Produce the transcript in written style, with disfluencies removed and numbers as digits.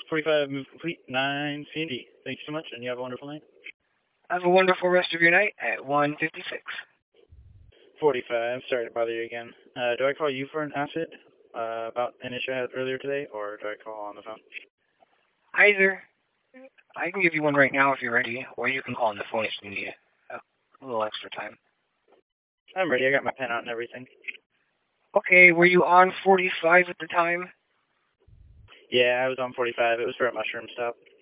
45 move complete, 9 C&D. Thank you so much, and you have a wonderful night. Have a wonderful rest of your night at 1:56. 45, sorry to bother you again. Do I call you for an acid about an issue I had earlier today, or do I call on the phone? Either. I can give you one right now if you're ready, or you can call on the phone if you need a little extra time. I'm ready. I got my pen out and everything. Okay, were you on 45 at the time? Yeah, I was on 45. It was for a mushroom stop.